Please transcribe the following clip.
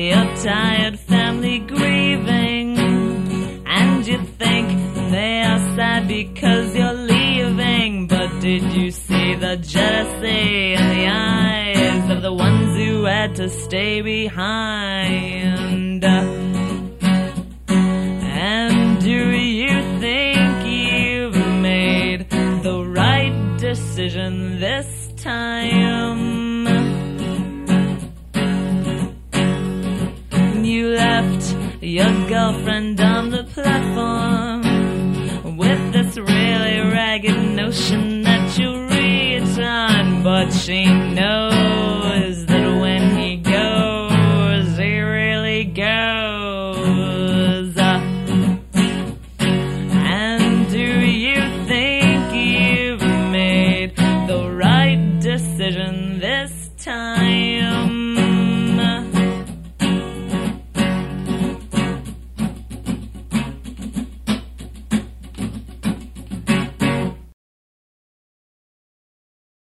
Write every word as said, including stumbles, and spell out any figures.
your tired family grieving, and you think they are sad because you're leaving. But did you see the jealousy in the eyes of the ones who had to stay behind? And do you think you've made the right decision this time? You left your girlfriend on the platform with this really ragged notion that you'll return, but she knows that when he goes, he really goes. And do you think you've made the right decision this time?